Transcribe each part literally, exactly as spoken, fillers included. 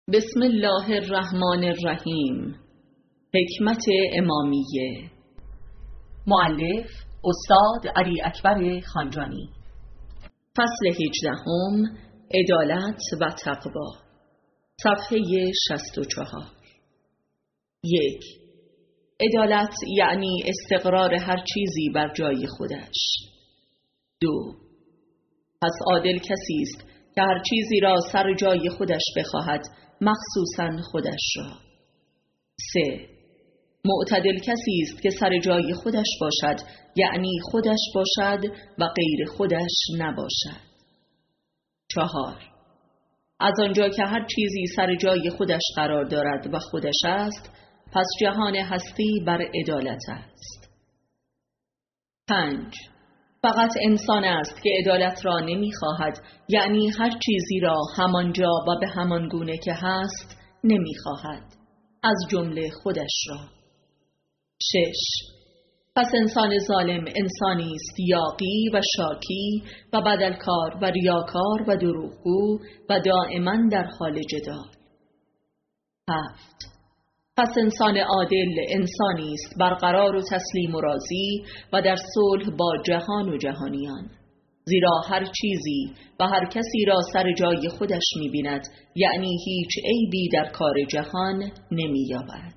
بسم الله الرحمن الرحیم. حکمت امامیه. مؤلف استاد علی اکبر خانجانی. فصل هجدهم، عدالت و تقوا. صفحه شصت و چهار. یک. عدالت یعنی استقرار هر چیزی بر جای خودش. دو. پس عادل کسی است که هر چیزی را سر جای خودش بخواهد، مخصوصاً خودش را. سه. معتدل کسی است که سر جای خودش باشد، یعنی خودش باشد و غیر خودش نباشد. چهار. از آنجا که هر چیزی سر جای خودش قرار دارد و خودش است، پس جهان هستی بر عدالت است. پنج. فقط انسان است که عدالت را نمی‌خواهد، یعنی هر چیزی را همانجا و به همان گونه که هست نمی‌خواهد، از جمله خودش را. شش. پس انسان ظالم انسانی است یاغی و شاکی و بدلکار و ریاکار و دروغگو و دائما در حال جدال. هفت. پس انسان عادل انسانی است برقرار و تسلیم و راضی و در صلح با جهان و جهانیان، زیرا هر چیزی و هر کسی را سر جای خودش می‌بیند، یعنی هیچ عیبی در کار جهان نمی‌یابد.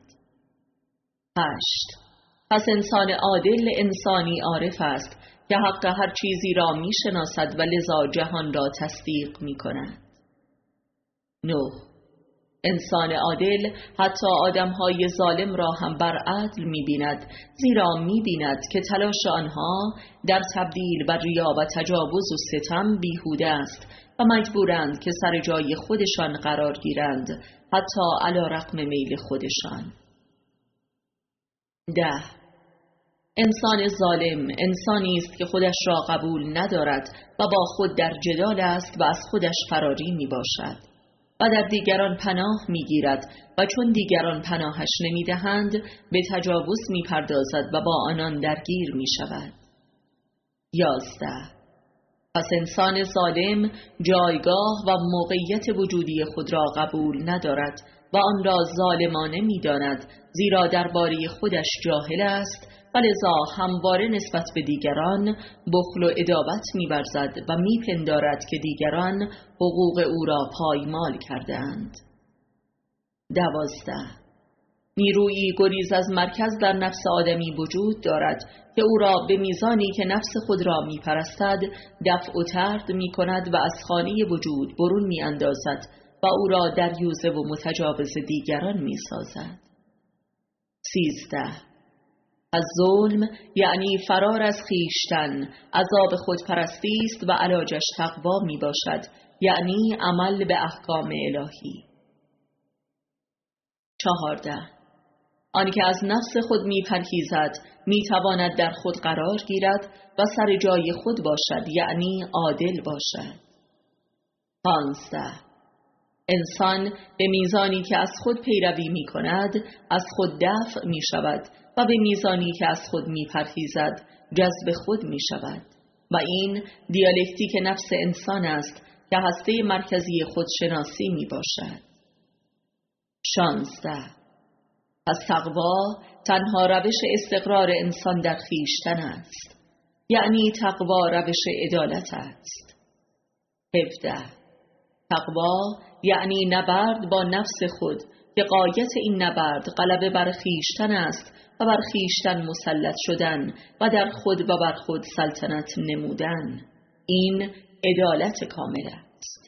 هشت. پس انسان عادل انسانی عارف است که حق هر چیزی را می‌شناسد و لذا جهان را تصدیق می‌کند. نه. انسان عادل حتی آدم‌های ظالم را هم بر عدل می‌بیند، زیرا می‌بیند که تلاش آنها در تبدیل بر ریا و تجاوز و ستم بیهوده است و مجبورند که سر جای خودشان قرار گیرند، حتی علی رغم میل خودشان. ده. انسان ظالم انسانی است که خودش را قبول ندارد و با خود در جدال است و از خودش فراری میباشد و در دیگران پناه میگیرد و چون دیگران پناهش نمیدهند به تجاوز میپردازد و با آنان درگیر میشود. یازده. پس انسان ظالم جایگاه و موقعیت وجودی خود را قبول ندارد و آن را ظالمانه میداند، زیرا درباره خودش جاهل است و لذا همواره نسبت به دیگران بخل و عداوت می‌ورزد و میپندارد که دیگران حقوق او را پایمال کرده‌اند. دوازده. نیرویی گریز از مرکز در نفس آدمی وجود دارد که او را به میزانی که نفس خود را میپرستد دفع و طرد میکند و از خانه وجود برون میاندازد و او را دریوزه و متجاوز دیگران میسازد. سیزده. از ظلم یعنی فرار از خیشتن، عذاب خودپرستی است و علاجش تقوا می باشد، یعنی عمل به احکام الهی. چهارده. آنکه از نفس خود می پرهیزد می تواند در خود قرار گیرد و سر جای خود باشد، یعنی عادل باشد. پانزده. انسان به میزانی که از خود پیروی می کند از خود دفع می شود و به میزانی که از خود می پرهیزد جذب خود می شود و این دیالکتیک نفس انسان است که هسته مرکزی خودشناسی می باشد. شانزده. پس تقوا تنها روش استقرار انسان در خویشتن است، یعنی تقوا روش عدالت است. هفده. تقوا یعنی نبرد با نفس خود که غایت این نبرد غلبه بر خویشتن است و بر خویشتن مسلط شدن و در خود و بر خود سلطنت نمودن. این عدالت کامل است.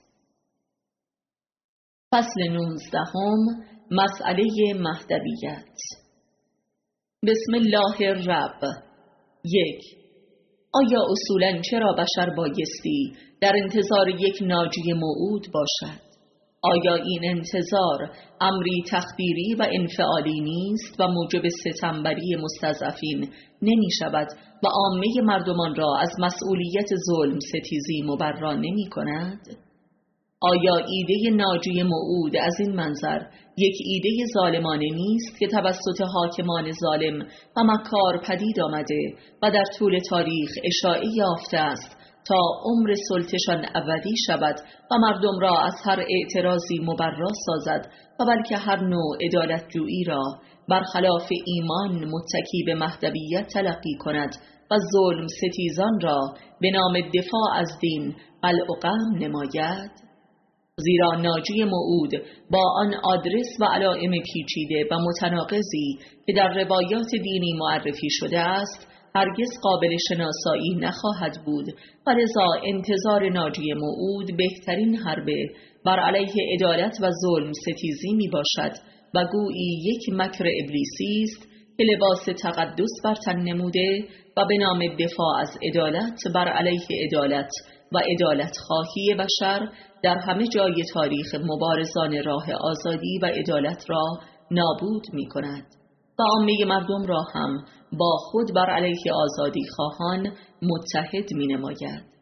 فصل نوزدهم، مسئله مهدویت. بسم الله الرب. یک. آیا اصولاً چرا بشر بایستی در انتظار یک ناجی موعود باشد؟ آیا این انتظار امری تخدیری و انفعالی نیست و موجب ستمبری مستضعفین نمی شود و عامه مردمان را از مسئولیت ظلم ستیزی مبرا نمی کند؟ آیا ایده ناجی موعود از این منظر یک ایده ظالمانه نیست که توسط حاکمان ظالم و مکار پدید آمده و در طول تاریخ اشاعه یافته است تا عمر سلطشان ابدی شود و مردم را از هر اعتراضی مبرا سازد و بلکه هر نوع عدالت جویی را برخلاف ایمان متکی به مهدویت تلقی کند و ظلم ستیزان را به نام دفاع از دین قلع و قمع نماید؟ زیرا ناجی موعود با آن آدرس و علائم پیچیده و متناقضی که در روایات دینی معرفی شده است هرگز قابل شناسایی نخواهد بود و لذا انتظار ناجی موعود بهترین حربه بر علیه عدالت و ظلم ستیزی می باشد و گویی یک مکر ابلیسی است که لباس تقدس بر تن نموده و به نام دفاع از عدالت بر علیه عدالت و عدالت خواهی بشر در همه جای تاریخ مبارزان راه آزادی و عدالت را نابود می کند و عامه مردم را هم با خود بر علیه آزادی خواهان متحد می نماید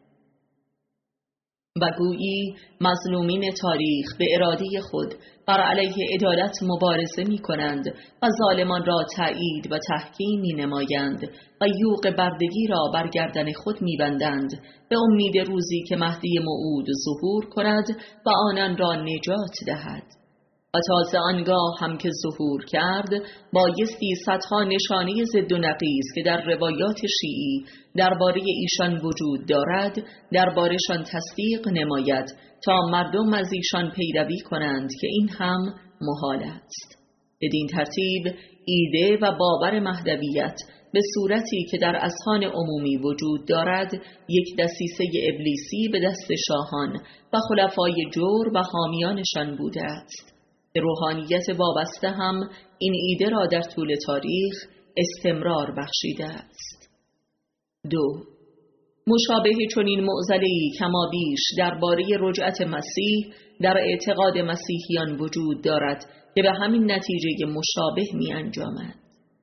و گویی مظلومین تاریخ به اراده خود بر علیه عدالت مبارزه می کنند و ظالمان را تأیید و تحکیم می نمایند و یوغ بردگی را بر گردن خود می بندند به امید روزی که مهدی موعود ظهور کند و آنان را نجات دهد. و تازه آنگاه هم که ظهور کرد بایستی صدها نشانه ضد و نقیض که در روایات شیعی درباره ایشان وجود دارد درباره‌شان تصدیق نماید تا مردم از ایشان پیروی کنند که این هم محال است. بدین ترتیب ایده و باور مهدویت به صورتی که در اذهان عمومی وجود دارد یک دسیسه ابلیسی به دست شاهان و خلفای جور و حامیانشان بوده است. روحانیت وابسته هم این ایده را در طول تاریخ استمرار بخشیده است. دو. مشابه چنین معضله‌ای کما بیش درباره رجعت مسیح در اعتقاد مسیحیان وجود دارد که به همین نتیجه مشابه می انجامد.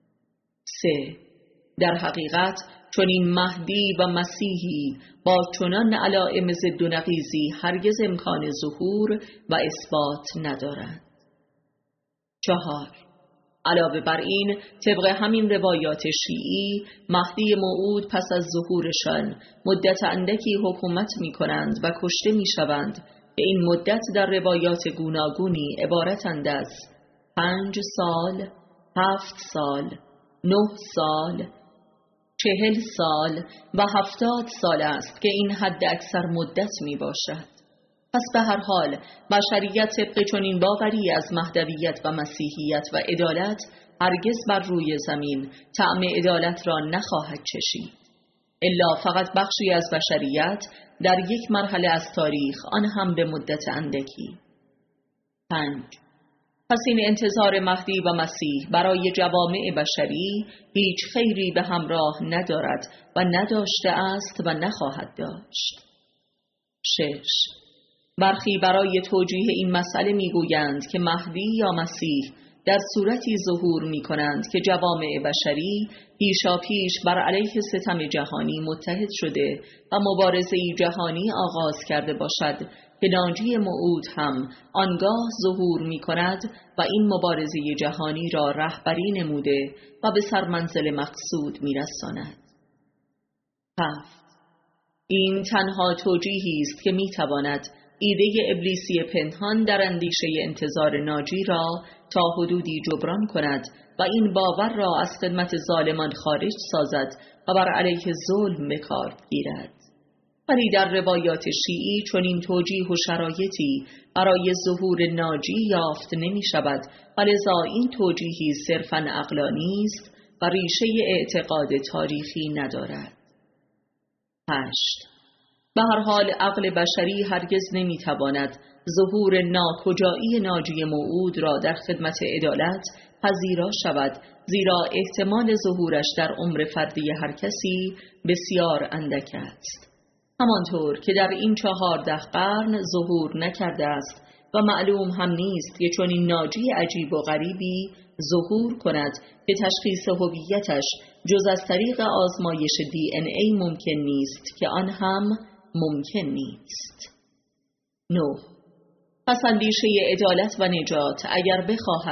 سه. در حقیقت چنین مهدی و مسیحی با چنان علائم ضد و نقیضی هرگز امکان ظهور و اثبات ندارند. چهار. علاوه بر این طبق همین روایات شیعی مهدی موعود پس از ظهورشان مدت اندکی حکومت می کنند و کشته می شوند که این مدت در روایات گوناگونی عبارتند از پنج سال، هفت سال، نه سال، چهل سال و هفتاد سال است که این حد اکثر مدت می باشد. پس به هر حال بشریت طبق چنین باوری از مهدویت و مسیحیت و عدالت هرگز بر روی زمین طعم عدالت را نخواهد چشید، الا فقط بخشی از بشریت در یک مرحله از تاریخ، آن هم به مدت اندکی. پنج. پس این انتظار مهدی و مسیح برای جوامع بشری هیچ خیری به همراه ندارد و نداشته است و نخواهد داشت. شش. برخی برای توجیه این مسئله میگویند که مهدی یا مسیح در صورتی ظهور می کنند که جوامع بشری پیشا پیش بر علیه ستم جهانی متحد شده و مبارزه جهانی آغاز کرده باشد که ناجی موعود هم آنگاه ظهور می کند و این مبارزه جهانی را رهبری نموده و به سرمنزل مقصود می رساند. هفت. این تنها توجیهی است که می تواند ایده ابلیسی پنهان در اندیشه انتظار ناجی را تا حدودی جبران کند و این باور را از خدمت ظالمان خارج سازد و بر علیه ظلم به کار گیرد. ولی در روایات شیعی چنین توجیه و شرایطی برای ظهور ناجی یافت نمی شود و لذا این توجیهی صرفاً عقلانی است و ریشه اعتقاد تاریخی ندارد. هشت. به هر حال عقل بشری هرگز نمیتواند ظهور ناکجایی ناجی موعود را در خدمت عدالت پذیرا شود، زیرا احتمال ظهورش در عمر فردی هر کسی بسیار اندک است. همانطور که در این چهارده قرن ظهور نکرده است و معلوم هم نیست که چنین ناجی عجیب و غریبی ظهور کند که تشخیص هویتش جز از طریق آزمایش دی ان ای ممکن نیست که آن هم ممکن نیست. نه. پس اندیشه عدالت و نجات اگر بخواهد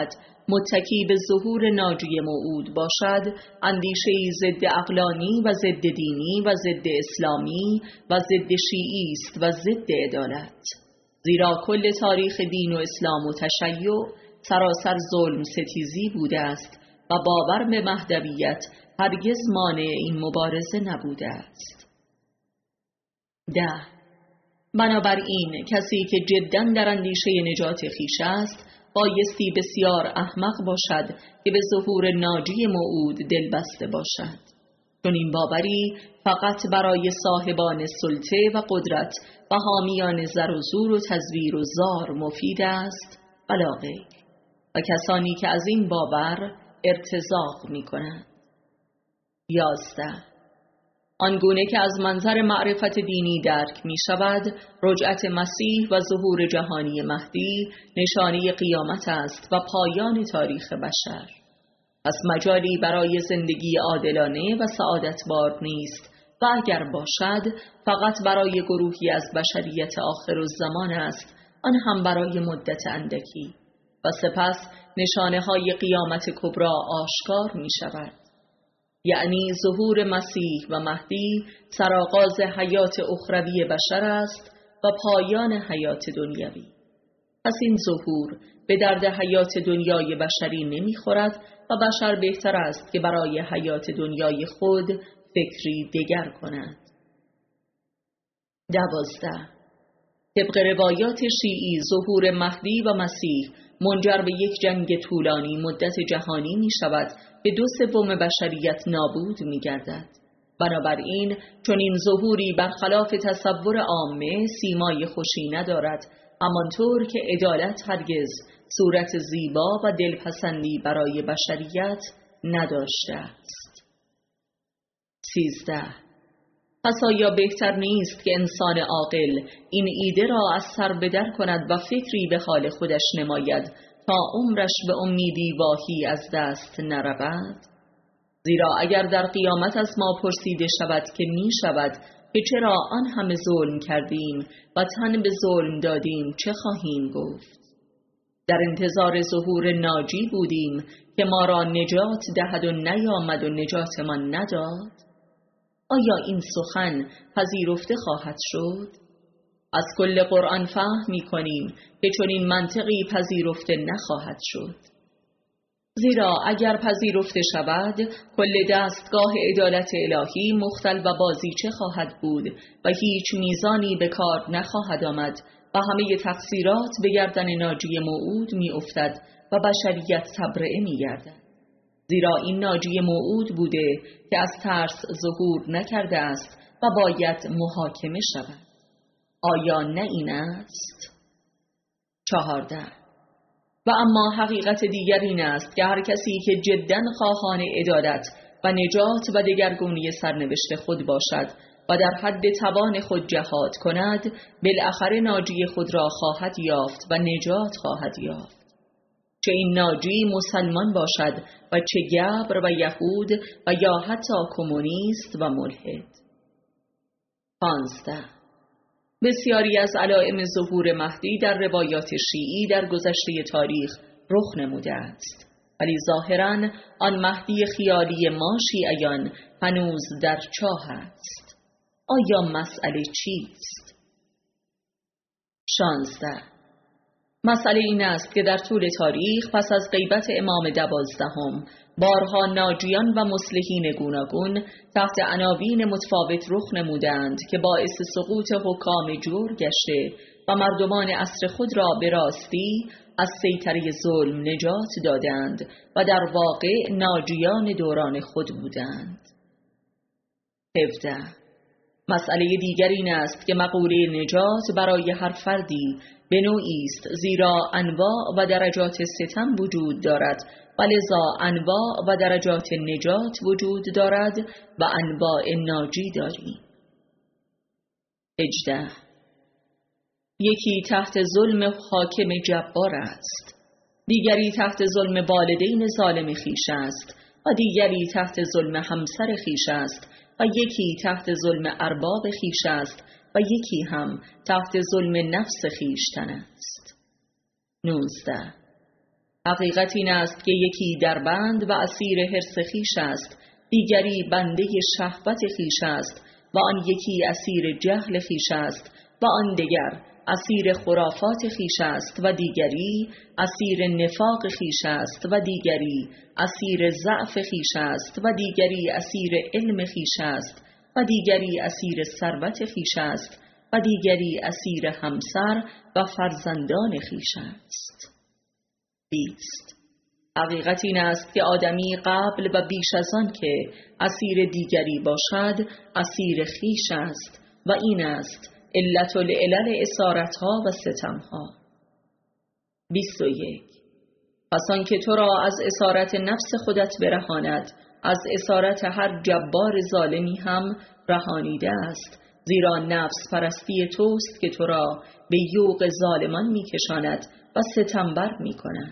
متکی به ظهور ناجی موعود باشد، اندیشه‌ای ضد عقلانی و ضد دینی و ضد اسلامی و ضد شیعی است و ضد عدالت. زیرا کل تاریخ دین و اسلام و تشیع سراسر ظلم ستیزی بوده است و باور به مهدویت هرگز مانع این مبارزه نبوده است. ده. بنابراین کسی که جداً در اندیشه نجات خویش است بایستی بسیار احمق باشد که به ظهور ناجی موعود دلبسته باشد، چون این باوری فقط برای صاحبان سلطه و قدرت و حامیان زر و زور و تزویر و زار مفید است ولا غیر، و کسانی که از این باور ارتزاق می کنند. یازده. آنگونه که از منظر معرفت دینی درک می شود، رجعت مسیح و ظهور جهانی مهدی نشانه قیامت است و پایان تاریخ بشر. پس مجالی برای زندگی عادلانه و سعادتبار نیست و اگر باشد فقط برای گروهی از بشریت آخرالزمان است، آن هم برای مدت اندکی، و سپس نشانه های قیامت کبری آشکار می شود. یعنی ظهور مسیح و مهدی سرآغاز حیات اخروی بشر است و پایان حیات دنیوی. پس این ظهور به درد حیات دنیای بشری نمیخورد و بشر بهتر است که برای حیات دنیای خود فکری دگر کند. دوازده. طبق روایات شیعی ظهور مهدی و مسیح منجر به یک جنگ طولانی مدت جهانی می شود، به دو سوم بشریت نابود می گردد. بنابراین چون این ظهوری برخلاف تصور عامه سیمای خوشی ندارد، همانطور که عدالت هرگز صورت زیبا و دلپسندی برای بشریت نداشته است. سیزده. پس آیا بهتر نیست که انسان عاقل این ایده را از سر بدر کند و فکری به حال خودش نماید تا عمرش به امیدی واهی از دست نرود؟ زیرا اگر در قیامت از ما پرسیده شود که می شود که چرا آن همه ظلم کردیم و تن به ظلم دادیم، چه خواهیم گفت؟ در انتظار ظهور ناجی بودیم که ما را نجات دهد و نیامد و نجاتمان نداد؟ آیا این سخن پذیرفته خواهد شد؟ از کل قرآن فهم می کنیم که چون این منطقی پذیرفته نخواهد شد. زیرا اگر پذیرفته شود کل دستگاه عدالت الهی مختل و بازیچه خواهد بود و هیچ میزانی به کار نخواهد آمد و همه تقصیرات به گردن ناجی موعود می افتد و بشریت تبرئه می گردد. زیرا این ناجی موعود بوده که از ترس ظهور نکرده است و باید محاکمه شود. آیا نه این است؟ چهارده. و اما حقیقت دیگر این است که هر کسی که جداً خواهان عدالت و نجات و دگرگونی سرنوشت خود باشد و در حد توان خود جهاد کند، بالاخره ناجی خود را خواهد یافت و نجات خواهد یافت، چه این ناجی مسلمان باشد و چه گبر و یهود و یا حتی کمونیست و ملحد. پانزده. بسیاری از علائم ظهور مهدی در روایات شیعی در گذشته تاریخ رخ نموده است، ولی ظاهراً آن مهدی خیالی ما شیعیان هنوز در چاه است. آیا مسئله چیست؟ شانزده. مسئله این است که در طول تاریخ پس از غیبت امام دوازدهم بارها ناجیان و مصلحین گوناگون تحت عناوین متفاوت رخ نمودند که باعث سقوط حکام جور گشته و مردمان عصر خود را به راستی از سیطره ظلم نجات دادند و در واقع ناجیان دوران خود بودند. هفده. مسئله دیگر این است که مقوله نجات برای هر فردی به نوعی است، زیرا انواع و درجات ستم وجود دارد و لذا انواع و درجات نجات وجود دارد و انواع ناجی داریم. هجده. یکی تحت ظلم حاکم جبار است، دیگری تحت ظلم والدین ظالم خویش است و دیگری تحت ظلم همسر خویش است و یکی تحت ظلم ارباب خویش است و یکی هم تحت ظلم نفس خویشتن است. نوزده. حقیقت این است که یکی در بند و اسیر حرص خویش است، دیگری بنده شهوت خویش است و آن یکی اسیر جهل خویش است و آن دیگر اسیر خرافات خویش است و دیگری اسیر نفاق خویش است و دیگری اسیر ضعف خویش است و دیگری اسیر علم خویش است و دیگری اسیر ثروت خویش است و دیگری اسیر همسر و فرزندان خویش است. بیست. حقیقت این است که آدمی قبل و بیش از آن که اسیر دیگری باشد اسیر خویش است و این است علت العلل اسارتها و ستمها. بیست و یک. پس آنکه تو را از اسارت نفس خودت برهاند، از اسارت هر جبار ظالمی هم رهانیده است، زیرا نفس پرستی توست که تو را به یوغ ظالمان می کشاند و ستمبر می کند.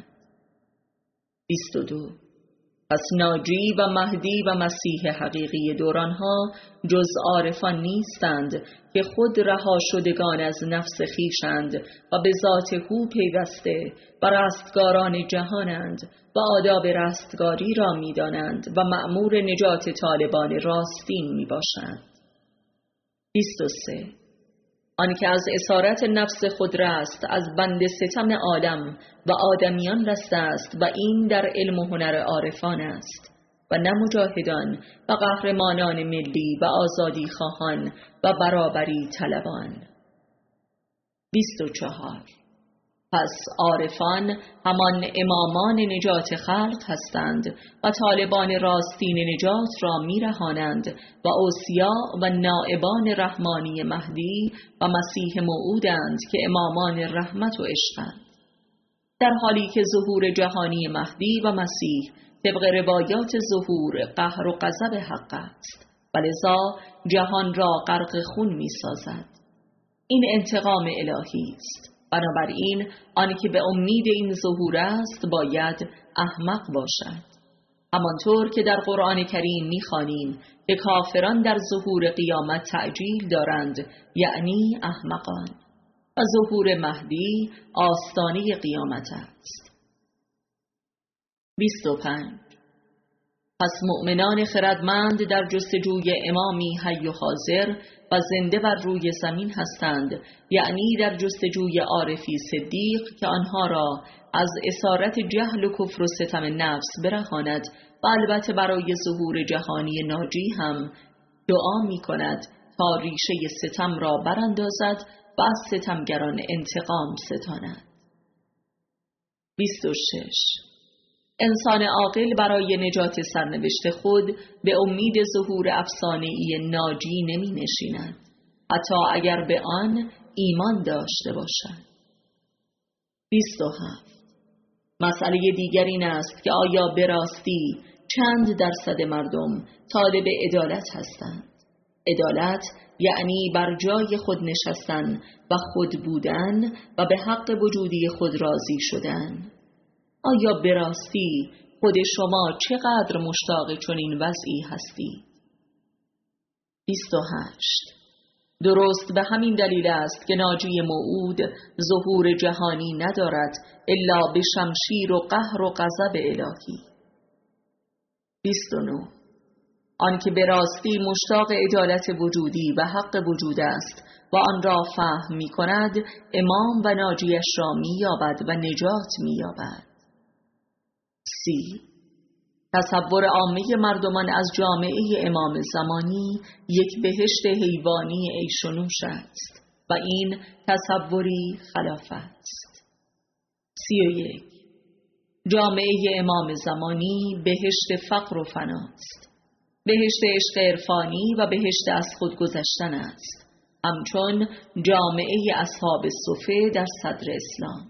بیست و دو. پس ناجی و مهدی و مسیح حقیقی دورانها جز عارفان نیستند که خود رها شدگان از نفس خویشند و به ذات هو پیوسته و رستگاران جهانند و آداب رستگاری را می دانند و مأمور نجات طالبان راستین می باشند. بیست و سه. آنکه از اسارت نفس خود رست از بند ستم عالم و آدمیان رسته است و این در علم و هنر عارفان است و نه مجاهدان و قهرمانان ملی و آزادی خواهان و برابری طلبان. بیست و چهار. پس عارفان همان امامان نجات خلق هستند و طالبان راستین نجات را میرهانند و اوصیا و نائبان رحمانی مهدی و مسیح موعودند که امامان رحمت و عشقند، در حالی که ظهور جهانی مهدی و مسیح طبق روایات ظهور قهر و غضب حق است و لذا جهان را غرق خون می سازد. این انتقام الهی است. بنابراین آنکه به امید این ظهور است باید احمق باشد، همانطور که در قرآن کریم می‌خوانیم که کافران در ظهور قیامت تعجیل دارند، یعنی احمقان، و ظهور مهدی آستانه قیامت است. بیست و پنج. پس مؤمنان خردمند در جستجوی امامی حی و حاضر و زنده بر روی زمین هستند، یعنی در جستجوی عارفی صدیق که آنها را از اسارت جهل و کفر و ستم نفس برهاند و البته برای ظهور جهانی ناجی هم دعا می کند تا ریشه ستم را براندازد و از ستمگران انتقام ستاند. بیست و شش. انسان عاقل برای نجات سرنوشت خود به امید ظهور افسانه‌ای ناجی نمی نشیند، حتی اگر به آن ایمان داشته باشد. بیست و هفت. مسئله دیگر این است که آیا به راستی چند درصد مردم طالب عدالت هستند؟ عدالت یعنی بر جای خود نشستن و خود بودن و به حق وجودی خود راضی شدن. آیا به راستی خود شما چقدر مشتاق چنین وضعی هستید؟ بیست و هشت. درست به همین دلیل است که ناجی موعود ظهور جهانی ندارد الا به شمشیر و قهر و غضب الهی. بیست و نه. آنکه به راستی مشتاق عدالت وجودی و حق وجود است و آن را فهم می کند، امام و ناجیش را می یابد و نجات می یابد. سی. تصور عامه مردمان از جامعه امام زمانی یک بهشت حیوانی عیش و نوش است و این تصوری خلاف است. سی و یک. جامعه امام زمانی بهشت فقر و فناست، بهشت عشق عرفانی و بهشت از خود گذشتن است، همچون جامعه اصحاب صفه در صدر اسلام.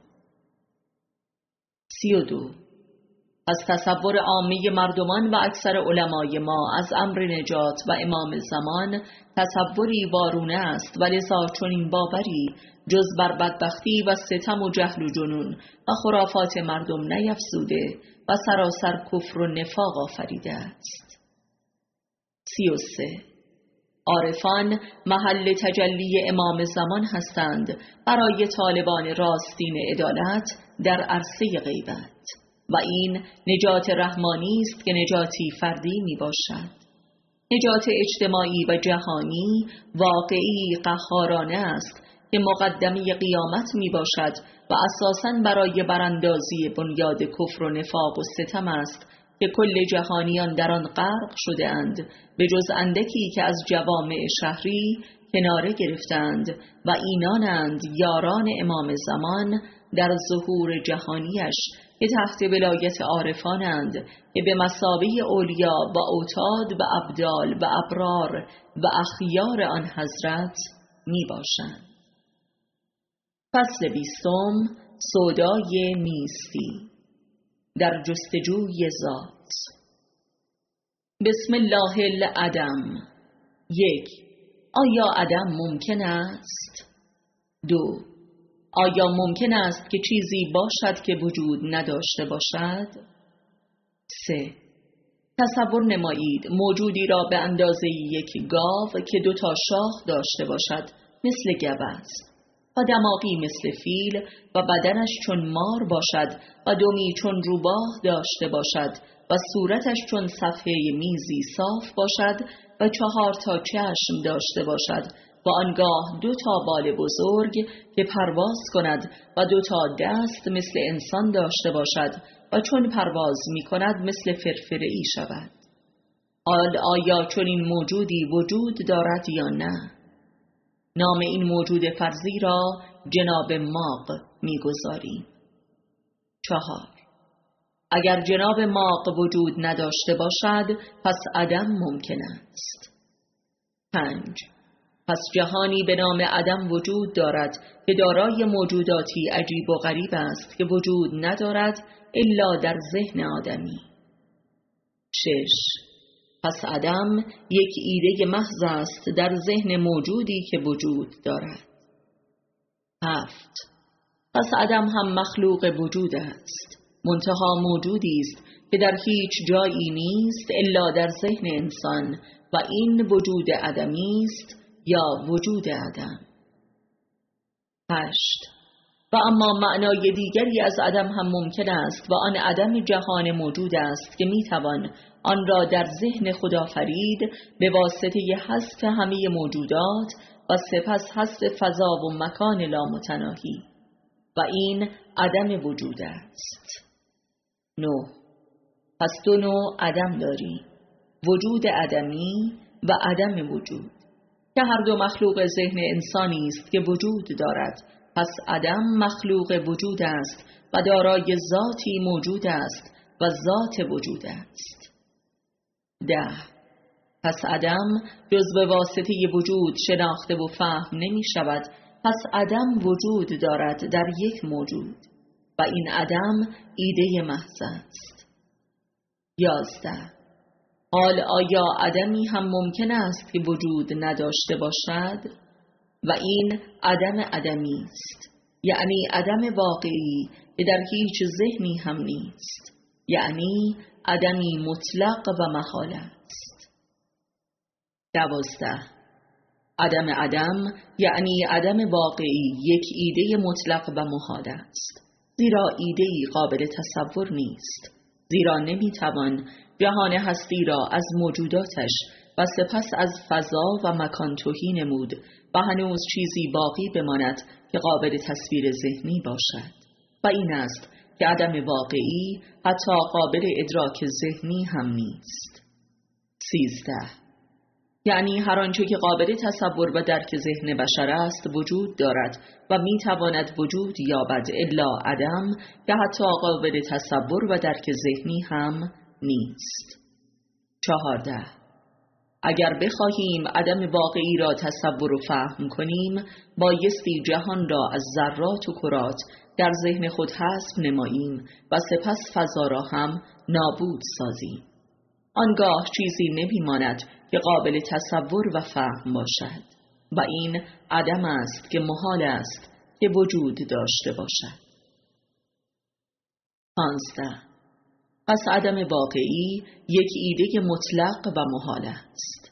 سی و دو. از تصور عامه مردمان و اکثر علمای ما از امر نجات و امام زمان تصوری وارونه است و لذا چنین باوری جز بر بدبختی و ستم و جهل و جنون و خرافات مردم نیفزوده و سراسر کفر و نفاق آفریده است. سی و سه. عارفان محل تجلی امام زمان هستند برای طالبان راستین عدالت در عرصه غیبت. و این نجات رحمانی است که نجاتی فردی می باشد. نجات اجتماعی و جهانی واقعی قهارانه است که مقدمه قیامت می باشد و اساساً برای براندازی بنیاد کفر و نفاق و ستم است که کل جهانیان در آن غرق شده اند، به جز اندکی که از جوامع شهری کناره گرفتند و اینانند یاران امام زمان در ظهور جهانیش که تحت ولایت عارفانند که به مثابه اولیا و اوتاد و ابدال و ابرار و اخیار آن حضرت می باشند. فصل بیستم، سودای نیستی در جستجوی ذات. بسم الله العدم. یک، آیا عدم ممکن است؟ دو، آیا ممکن است که چیزی باشد که وجود نداشته باشد؟ سه، تصور نمایید موجودی را به اندازه یک گاو که دو تا شاخ داشته باشد مثل گوزن است و دماغی مثل فیل و بدنش چون مار باشد و دمی چون روباه داشته باشد و صورتش چون صفحه میزی صاف باشد و چهار تا چشم داشته باشد و آنگاه دو تا بال بزرگ که پرواز کند و دو تا دست مثل انسان داشته باشد و چون پرواز می کند مثل فرفره‌ای شود. حال آیا چون این موجودی وجود دارد یا نه؟ نام این موجود فرضی را جناب ماغ می گذاریم. چهار، اگر جناب ماغ وجود نداشته باشد پس عدم ممکن است. پنج، پس جهانی به نام عدم وجود دارد که دارای موجوداتی عجیب و غریب است که وجود ندارد الا در ذهن آدمی. شش، پس عدم یک ایده محض است در ذهن موجودی که وجود دارد. هفت، پس عدم هم مخلوق وجود است، منتها موجودی است که در هیچ جایی نیست الا در ذهن انسان و این وجود عدمی است یا وجود عدم. هشت، و اما معنای دیگری از عدم هم ممکن است و آن عدم جهان موجود است که میتوان آن را در ذهن خداوند به واسطه حذف همه موجودات و سپس حذف فضا و مکان لامتناهی و این عدم وجود است. نه، پس دو نوع عدم داریم، وجود عدمی و عدم وجود که هر دو مخلوق ذهن انسانی است که وجود دارد. پس عدم مخلوق وجود است و دارای ذاتی موجود است و ذات وجود است. ده، پس عدم جز به واسطه وجود شناخته و فهم نمی شود، پس عدم وجود دارد در یک موجود و این عدم ایده محض است. یازده، حال آیا عدمی هم ممکن است که وجود نداشته باشد؟ و این عدم عدمی است، یعنی عدم واقعی که در هیچ ذهنی هم نیست، یعنی عدمی مطلق و محال است. دوازده، عدم عدم یعنی عدم واقعی یک ایده مطلق و محال است، زیرا ایده‌ای قابل تصور نیست، زیرا نمیتوان جهان هستی را از موجوداتش و سپس از فضا و مکان تهی نمود و هنوز چیزی باقی بماند که قابل تصویر ذهنی باشد و این است که عدم واقعی حتی قابل ادراک ذهنی هم نیست. سیزده، یعنی هر آنچه که قابل تصور و درک ذهن بشر است وجود دارد و میتواند وجود یابد الا عدم که حتی قابل تصور و درک ذهنی هم نیست. چهارده، اگر بخواهیم عدم واقعی را تصور و فهم کنیم بایستی جهان را از ذرات و کرات در ذهن خود حذف نماییم و سپس فضا را هم نابود سازیم. آنگاه چیزی نمیماند که قابل تصور و فهم باشد و این عدم است که محال است که وجود داشته باشد. پانزده، پس عدم واقعی یک ایده مطلق و محال است.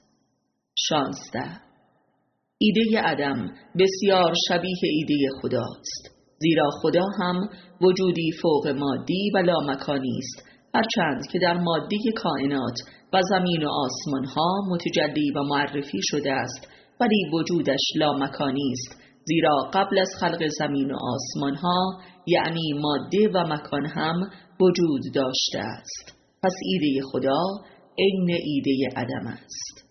شانزده، ایده عدم بسیار شبیه ایده خداست، زیرا خدا هم وجودی فوق مادی و لامکانی است، هرچند که در مادی کائنات و زمین و آسمان ها متجلی و معرفی شده است، ولی وجودش لامکانی است، زیرا قبل از خلق زمین و آسمان ها یعنی ماده و مکان هم وجود داشته است. پس ایده خدا عین ایده عدم است.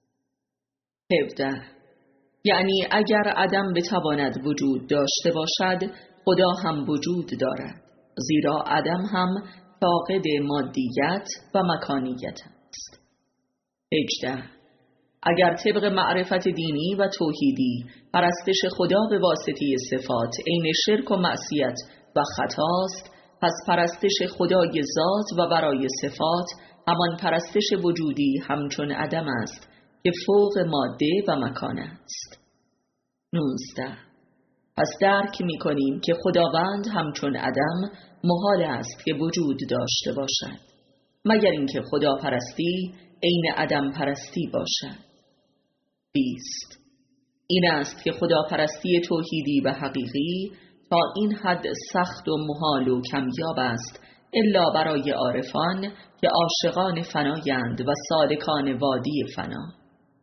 هفده. یعنی اگر عدم بتواند وجود داشته باشد، خدا هم وجود دارد، زیرا عدم هم فاقد مادیت و مکانیت است. هجده. اگر طبق معرفت دینی و توحیدی پرستش خدا به واسطه صفات عین شرک و معصیت و خطاست، پس پرستش خدای ذات و برای صفات همان پرستش وجودی همچون عدم است که فوق ماده و مکان است. نوزده. پس درک می کنیم که خداوند همچون عدم محال است که وجود داشته باشد، مگر اینکه خدا پرستی عین عدم پرستی باشد. بیست. این است که خدا پرستی توحیدی و حقیقی تا این حد سخت و محال و کمیاب است الا برای عارفان که عاشقان فنایند و سالکان وادی فنا.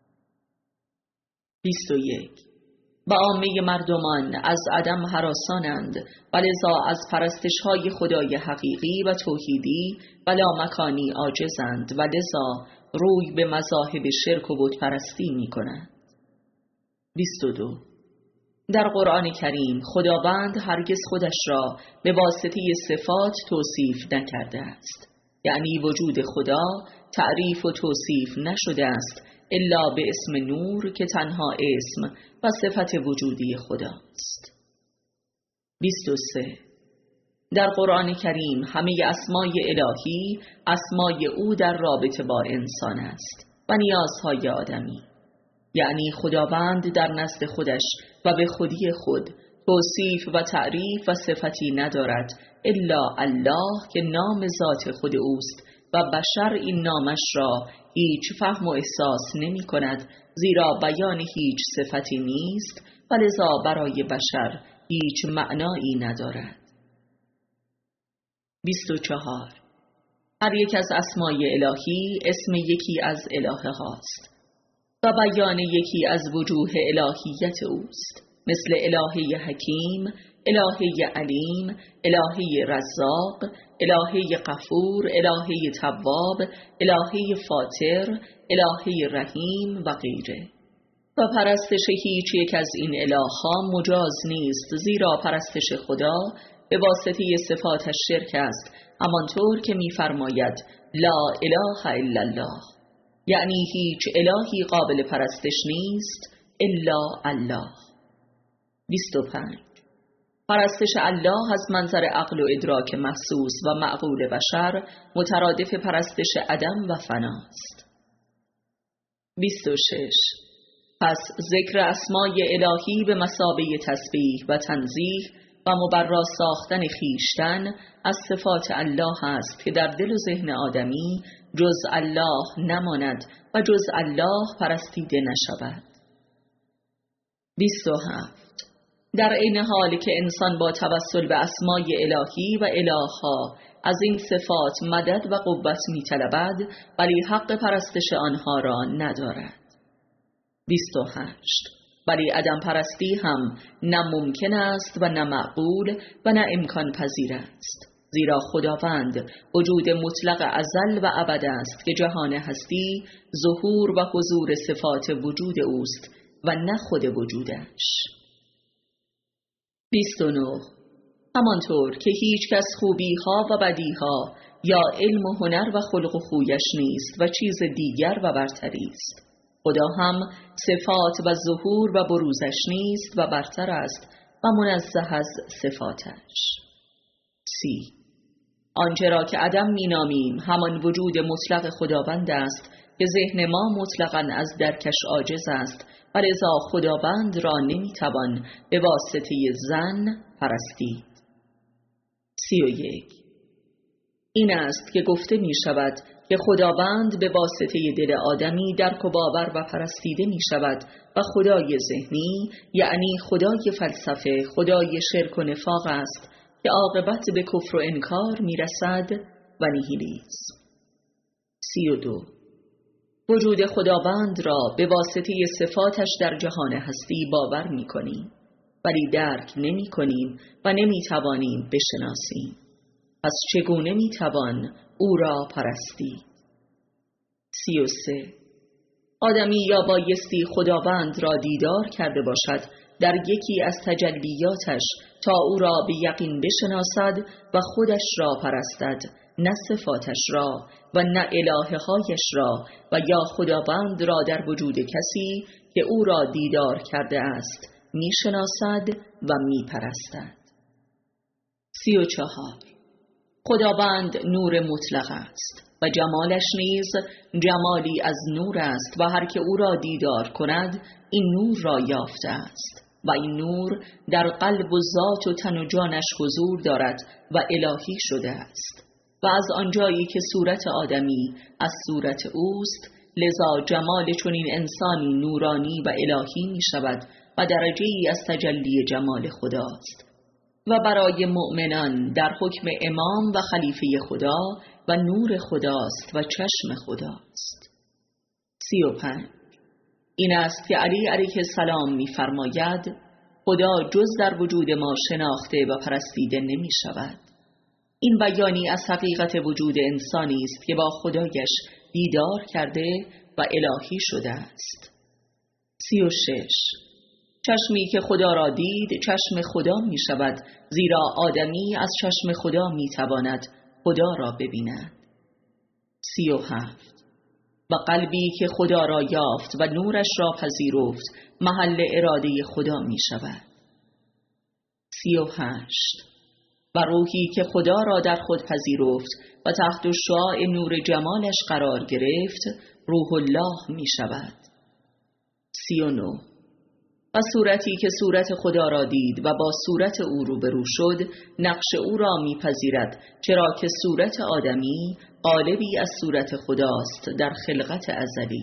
بیست و یک. و عامه مردمان از عدم هراسانند و لذا از پرستش‌های خدای حقیقی و توحیدی و لامکانی عاجزند و لذا روی به مذاهب شرک و بت پرستی می کنند. بیست و دو. در قرآن کریم خداوند هرگز خودش را به واسطه صفات توصیف نکرده است، یعنی وجود خدا تعریف و توصیف نشده است الا به اسم نور که تنها اسم و صفت وجودی خداست. بیست و سه. در قرآن کریم همه اسمای الهی اسمای او در رابطه با انسان است و نیازهای آدمی، یعنی خداوند در نزد خودش و به خودی خود توصیف و تعریف و صفتی ندارد الا الله که نام ذات خود اوست و بشر این نامش را هیچ فهم و احساس نمی کند، زیرا بیان هیچ صفتی نیست و لذا برای بشر هیچ معنایی ندارد. بیست و چهار. هر یک از اسمای الهی اسم یکی از الهه هاست و بیان یکی از وجوه الهیت اوست، مثل الهه حکیم، الهه علیم، الهه رزاق، الهه غفور، الهه تواب، الهه فاطر، الهه رحیم و غیره. و پرستش هیچ یک از این الهها مجاز نیست، زیرا پرستش خدا به واسطه صفاتش شرک است، همانطور که می‌فرماید لا اله الا الله، یعنی هیچ الهی قابل پرستش نیست الا الله. بیست و پنج. پرستش الله از منظر عقل و ادراک محسوس و معقول بشر مترادف پرستش عدم و فناست. بیست و شش. پس ذکر اسمای الهی به مثابه تسبیح و تنزیه و مبرا ساختن خیشتن از صفات الله است که در دل و ذهن آدمی جز الله نماند و جز الله پرستیده نشود. بیست و هفت. در عین حالی که انسان با توسل به اسمای الهی و الهها از این صفات مدد و قوت می طلبد، ولی حق پرستش آنها را ندارد. بیست و هشت. ولی عدم پرستی هم نه ممکن است و نه معقول و نه امکان پذیر است، زیرا خداوند وجود مطلق ازل و ابد است که جهان هستی ظهور و حضور صفات وجود اوست و نه خود وجودش. بیست و نه. همانطور که هیچ کس خوبی ها و بدی ها یا علم و هنر و خلق و خویش نیست و چیز دیگر و برتری است، خدا هم صفات و ظهور و بروزش نیست و برتر است و منزه از صفاتش. سی. آنچه را که عدم می نامیم همان وجود مطلق خداوند است که ذهن ما مطلقاً از درکش عاجز است و لذا خداوند را نمی توان به واسطه زن پرستید. سی و یک. این است که گفته می شود که خداوند به واسطه دل آدمی درک و باور و پرستیده می شود و خدای ذهنی یعنی خدای فلسفه خدای شرک و نفاق است که عاقبت به کفر و انکار می رسد و نیهیلیسم. سی و دو. وجود خداوند را به واسطه صفاتش در جهان هستی باور می کنیم ولی درک نمی کنیم و نمی توانیم بشناسیم. پس چگونه می توان او را پرستید؟ سی و سه. آدمی یا بایستی خداوند را دیدار کرده باشد در یکی از تجلیاتش تا او را به یقین بشناسد و خودش را پرستد، نه صفاتش را و نه الهه هایش را، و یا خداوند را در وجود کسی که او را دیدار کرده است می شناسد و می پرستد. سی و چهار. خداوند نور مطلق است و جمالش نیز جمالی از نور است و هر که او را دیدار کند این نور را یافته است و این نور در قلب و ذات و تن و جانش حضور دارد و الهی شده است و از آنجایی که صورت آدمی از صورت اوست لذا جمال چنین انسانی نورانی و الهی می شود و درجه ای از تجلی جمال خداست و برای مؤمنان در حکم امام و خلیفه خدا و نور خداست و چشم خداست. سی و پنج. این است که علی علیه السلام می فرماید خدا جز در وجود ما شناخته و پرستیده نمی شود. این بیانی از حقیقت وجود انسانی است که با خدایش دیدار کرده و الهی شده است. سی و شش. چشمی که خدا را دید چشم خدا می شود، زیرا آدمی از چشم خدا می تواند خدا را ببیند. سی و هفت. و قلبی که خدا را یافت و نورش را پذیرفت محل اراده خدا می شود. سی و هشت. و روحی که خدا را در خود پذیرفت و تحت شعاع نور جمالش قرار گرفت روح الله می شود. سی و نه. و صورتی که صورت خدا را دید و با صورت او روبرو شد نقش او را میپذیرد، چرا که صورت آدمی قالبی از صورت خداست در خلقت ازلی.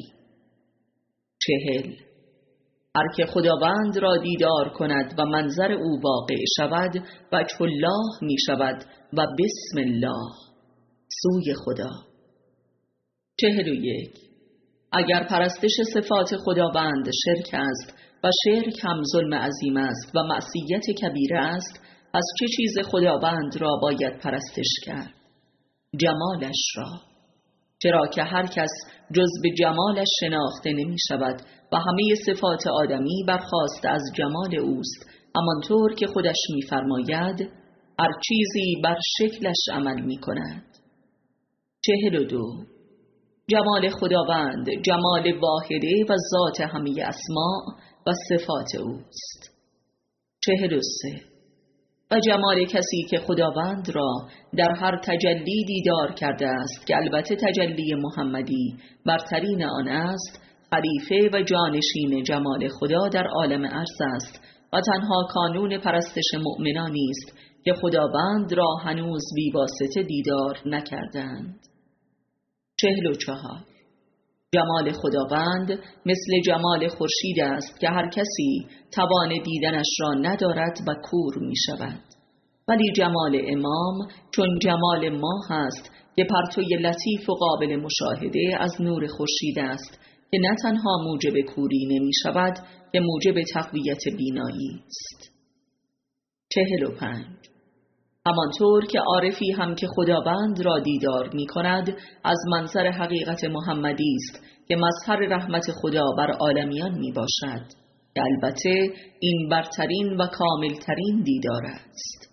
چهل. هر که خداوند را دیدار کند و منظر او واقع شود وجه الله می شود و بسم الله سوی خدا. چهل و یک. اگر پرستش صفات خداوند شرک است و شرک هم ظلم عظیم است و معصیت کبیره است، پس چه چیز خداوند را باید پرستش کرد؟ جمالش را، چرا که هر کس جز به جمالش شناخته نمی شود و همه صفات آدمی برخاست از جمال اوست، همانطور که خودش می فرماید هر چیزی بر شکلش عمل می کند. چهل و دو. جمال خداوند جمال واحده و ذات همه اسماء و صفات اوست. چهل و سه. و جمال کسی که خداوند را در هر تجلی دیدار کرده است که البته تجلی محمدی برترین آن است، خلیفه و جانشین جمال خدا در عالم ارض است و تنها کانون پرستش مؤمنانی است که خداوند را هنوز بی واسطه دیدار نکردند. چهل و چهار. جمال خداوند مثل جمال خورشید است که هر کسی توان دیدنش را ندارد و کور می شود، ولی جمال امام چون جمال ماه است که پرتوی لطیف و قابل مشاهده از نور خورشید است که نه تنها موجب کوری نمی شود که موجب تقویت بینایی است. چهل و پنج. همانطور که عارفی هم که خداوند را دیدار می کند از منظر حقیقت محمدی است که مظهر رحمت خدا بر عالمیان می باشد، که البته این برترین و کاملترین دیدار است.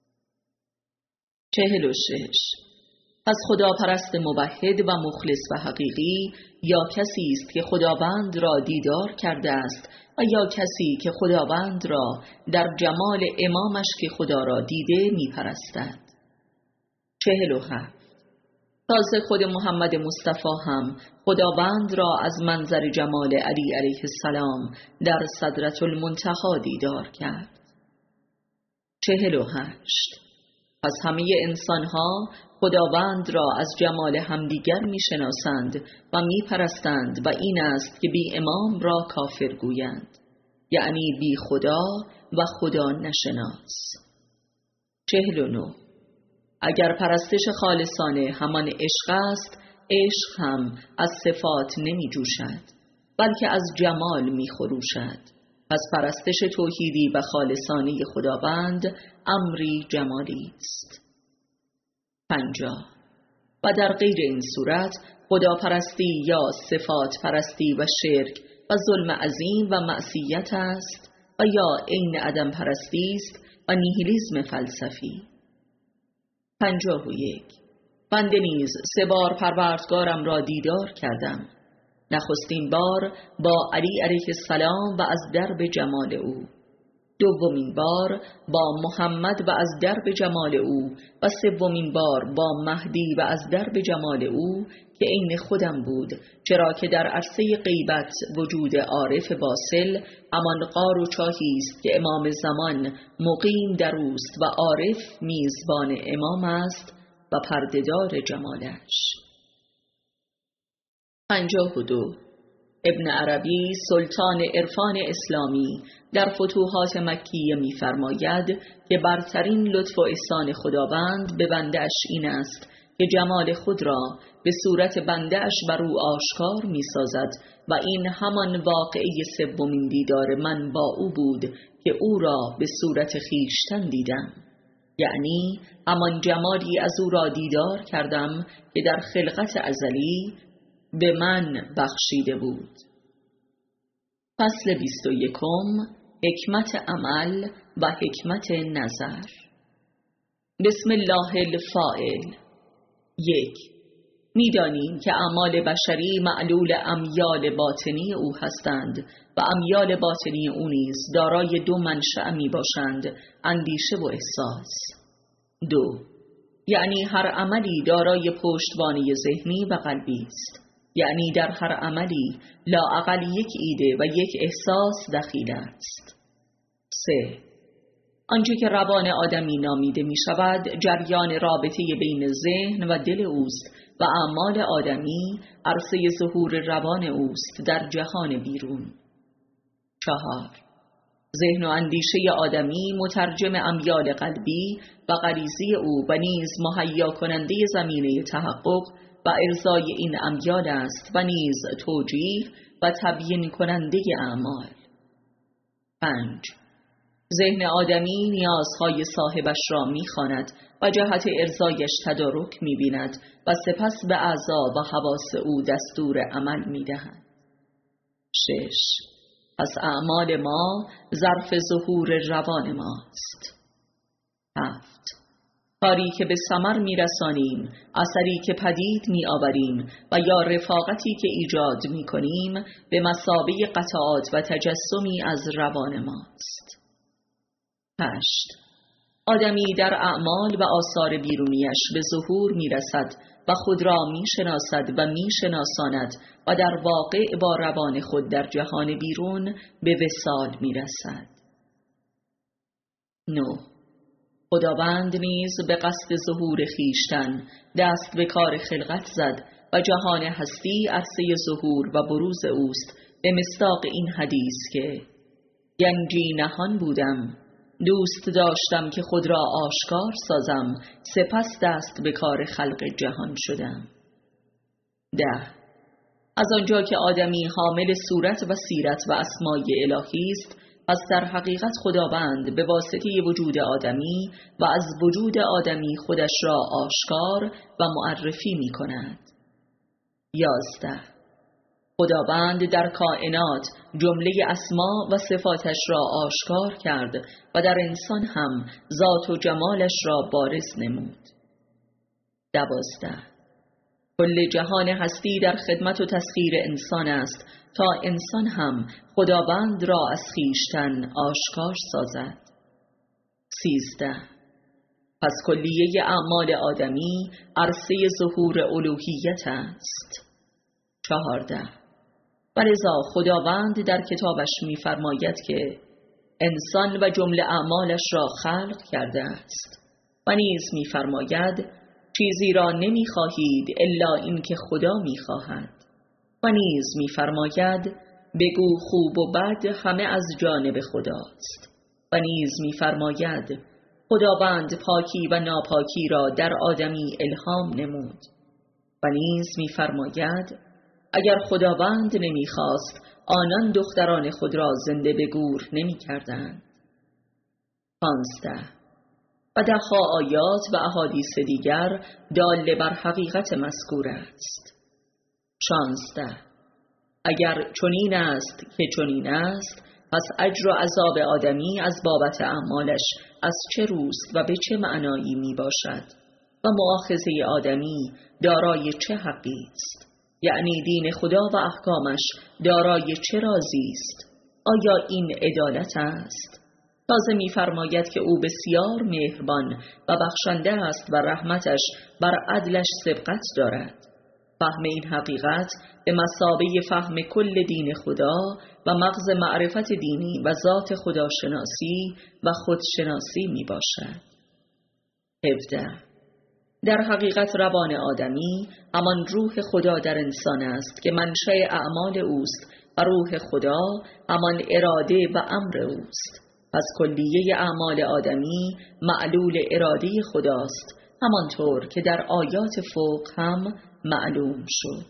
چهل و شش. پس خدا پرست موحد و مخلص و حقیقی یا کسی است که خداوند را دیدار کرده است و یا کسی که خداوند را در جمال امامش که خدا را دیده می پرستد. چهل و هفت. تازه خود محمد مصطفی هم خداوند را از منظر جمال علی علیه السلام در صدرة المنتهی دیدار کرد. چهل و هشت. پس همه انسانها خداوند را از جمال همدیگر می شناسند و می پرستند و این است که بی امام را کافر گویند، یعنی بی خدا و خدا نشناس. چهل و نو. اگر پرستش خالصانه همان عشق است، عشق هم از صفات نمی جوشد بلکه از جمال می خروشد. پس پرستش توحیدی و خالصانه خداوند امری جمالی است. پنجاه. و در غیر این صورت خدا پرستی یا صفات پرستی و شرک و ظلم عظیم و معصیت است و یا عین عدم پرستی است و نیهیلیسم فلسفی. پنجاه و یک. بنده نیز سه بار پروردگارم را دیدار کردم. نخستین بار با علی علیه السلام و از درب جمال او، دومین بار با محمد و از درب جمال او و سومین بار با مهدی و از درب جمال او که عین خودم بود، چرا که در عرصه غیبت وجود عارف باصل همان غار و چاهی است که امام زمان مقیم در اوست و عارف میزبان امام است و پردهدار جمالش. پنجاه و دو. ابن عربی سلطان عرفان اسلامی در فتوحات مکیه می‌فرماید که برترین لطف و احسان خداوند به بنده اش این است که جمال خود را به صورت بنده اش بر او آشکار می‌سازد و این همان واقعه سومین دیدار من با او بود که او را به صورت خویشتن دیدم، یعنی همان جمالی از او را دیدار کردم که در خلقت ازلی به من بخشیده بود. فصل بیست و یکم. حکمت عمل و حکمت نظر. بسم الله الفاعل. یک. می‌دانیم که اعمال بشری معلول امیال باطنی او هستند و امیال باطنی او نیز دارای دو منشأ می باشند، اندیشه و احساس. دو. یعنی هر عملی دارای پشتوانه ذهنی و قلبی است، یعنی در هر عملی لااقل یک ایده و یک احساس دخیل است. سه. آنچه که روان آدمی نامیده می شود جریان رابطه بین ذهن و دل اوست و اعمال آدمی عرصه ظهور روان اوست در جهان بیرون. چهار. ذهن و اندیشه آدمی مترجم امیال قلبی و غریزی او و نیز مهیا کننده زمینه تحقق و ارضای این امیال است و نیز توجیه و تبیین کننده اعمال. پنج. ذهن آدمی نیازهای صاحبش را می‌خواند و جهت ارضایش تدارک می‌بیند و سپس به اعضا و حواس او دستور عمل می‌دهد. شش. پس اعمال ما ظرف ظهور روان ماست. هفت. کاری که به ثمر می‌رسانیم، اثری که پدید می‌آوریم و یا رفاقتی که ایجاد می‌کنیم به مثابه قطعات و تجسمی از روان ماست. هشت. آدمی در اعمال و آثار بیرونیش به ظهور می‌رسد و خود را می‌شناسد و می‌شناساند و در واقع با روان خود در جهان بیرون به وصال می‌رسد. نه. خداوند نیز به قصد ظهور خویشتن دست به کار خلقت زد و جهان هستی عرصه ظهور و بروز اوست، به مصداق این حدیث که گنجی نهان بودم، دوست داشتم که خود را آشکار سازم، سپس دست به کار خلق جهان شدم. ده. از آنجا که آدمی حامل صورت و سیرت و اسمای الهی است، پس در حقیقت خداوند به واسطه وجود آدمی و از وجود آدمی خودش را آشکار و معرفی می کند. یازده. خداوند در کائنات جمله اسما و صفاتش را آشکار کرد و در انسان هم ذات و جمالش را بارز نمود. دوازده. کل جهان هستی در خدمت و تسخیر انسان است تا انسان هم خداوند را از خویشتن آشکار سازد. سیزده. پس کلیه اعمال آدمی عرصه ظهور الوهیت است. چهارده. ولذا خداوند در کتابش می‌فرماید که انسان و جمله اعمالش را خلق کرده است و نیز می‌فرماید چیزی را نمی‌خواهید الا اینکه خدا می‌خواهد. و نیز می‌فرماید بگو خوب و بد همه از جانب خداست. و نیز می‌فرماید خداوند پاکی و ناپاکی را در آدمی الهام نمود. و نیز می‌فرماید اگر خداوند نمی‌خواست آنان دختران خود را زنده به گور نمی‌کردند. پانزده. و ده‌ها آیات و احادیث دیگر دال بر حقیقت مذکور است. شانزده. اگر چنین است که چنین است، پس اجر و عذاب آدمی از بابت اعمالش از چه روست و به چه معنایی می باشد و مؤاخذه آدمی دارای چه حقی است؟ یعنی دین خدا و احکامش دارای چه رازی است؟ آیا این عدالت است؟ تازه می فرماید که او بسیار مهربان و بخشنده است و رحمتش بر عدلش سبقت دارد. فهم این حقیقت به مثابه فهم کل دین خدا و مغز معرفت دینی و ذات خداشناسی و خودشناسی می باشد. هفده. در حقیقت روان آدمی همان روح خدا در انسان است که منشأ اعمال اوست و روح خدا همان اراده و امر اوست. پس کلیه اعمال آدمی معلول اراده خداست، همانطور که در آیات فوق هم معلوم شد.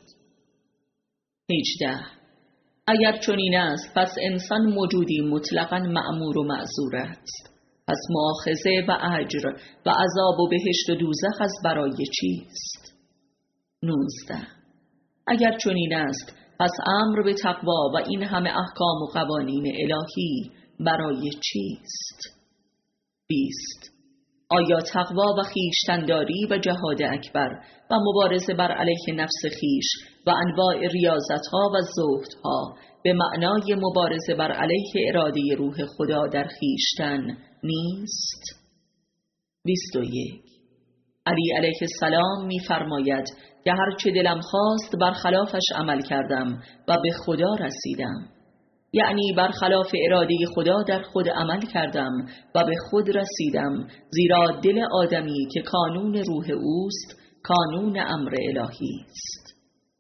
هجده. اگر چنین است پس انسان موجودی مطلقاً مأمور و معذور است. پس مؤاخذه و اجر و عذاب و بهشت و دوزخ از برای چیست؟ نوزده. اگر چنین است پس امر به تقوا و این همه احکام و قوانین الهی برای چیست؟ بیست. آیا تقوا و خویشتن‌داری و جهاد اکبر و مبارزه بر علیه نفس خیش و انواع ریاضت‌ها و زهدها به معنای مبارزه بر علیه اراده روح خدا در خویشتن نیست؟ بیست و یک. علی علیه السلام می فرماید که هرچه دلم خواست برخلافش عمل کردم و به خدا رسیدم. یعنی برخلاف اراده خدا در خود عمل کردم و به خود رسیدم، زیرا دل آدمی که کانون روح اوست کانون امر الهی است.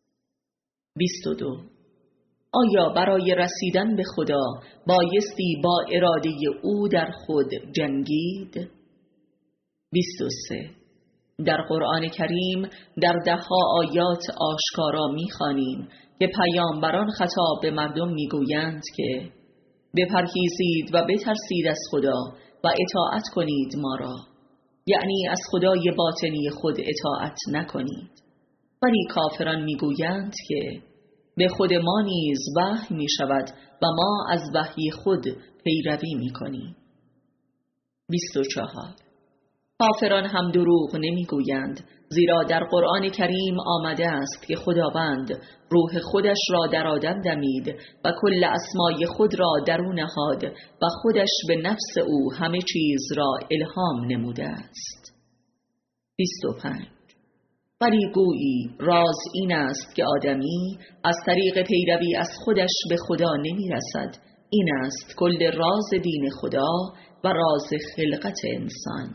بیست و دو. آیا برای رسیدن به خدا بایستی با اراده او در خود جنگید؟ بیست و سه. در قرآن کریم در ده‌ها آیات آشکارا می‌خوانیم که پیامبران خطاب به مردم میگویند که بپرهیزید و بترسید از خدا و اطاعت کنید ما را، یعنی از خدای باطنی خود اطاعت نکنید. ولی کافران میگویند که به خود ما نیز وحی می شود و ما از وحی خود پیروی می کنیم. بیست و چهار. کافران هم دروغ نمی گویند، زیرا در قرآن کریم آمده است که خداوند روح خودش را در آدم دمید و کل اسمای خود را درون نهاد و خودش به نفس او همه چیز را الهام نموده است. بیست و پنج. ولی گویی راز این است که آدمی از طریق پیروی از خودش به خدا نمی رسد. این است کل راز دین خدا و راز خلقت انسان.